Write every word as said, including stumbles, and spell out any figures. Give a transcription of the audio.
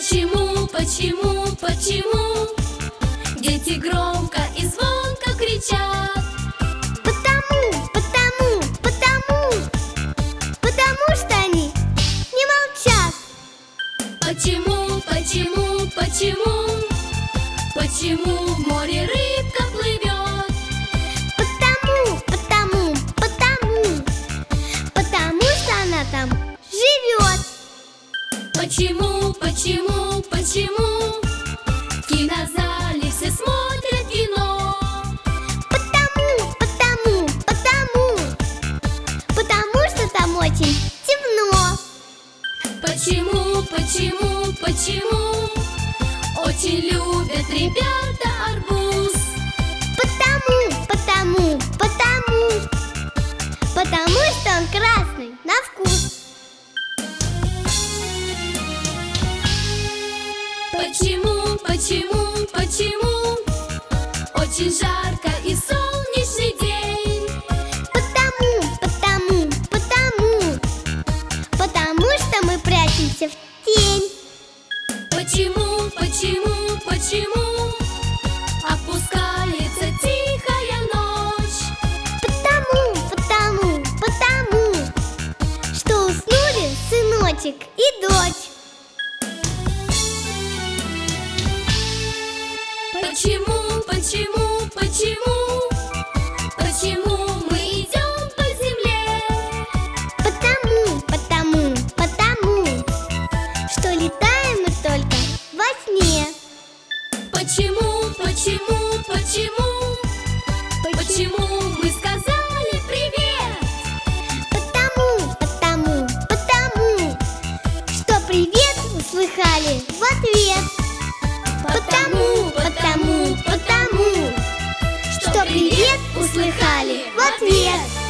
Почему, почему, почему дети громко и звонко кричат? Потому, потому, потому, потому что они не молчат. Почему, почему, почему, почему в море рыбка плывет? Потому, потому, потому, потому что она там живет. Почему, почему, почему в кинозале все смотрят кино? Потому, потому, потому, потому что там очень темно. Почему, почему, почему очень любят ребята арбуз? Потому, потому, потому, потому что он красный на вкус. Почему, почему, почему очень жарко и солнечный день? Потому, потому, потому, потому что мы прячемся в тень. Почему, почему, почему опускается тихая ночь? Потому, потому, потому, что уснули сыночек и дочь. Почему, почему, почему, почему мы идем по земле? Потому, потому, потому, что летаем мы только во сне. Почему, почему, почему, почему мы сказали привет? Потому, потому, потому, что привет услыхали в ответ. Потому, потому, потому, что привет услыхали в ответ.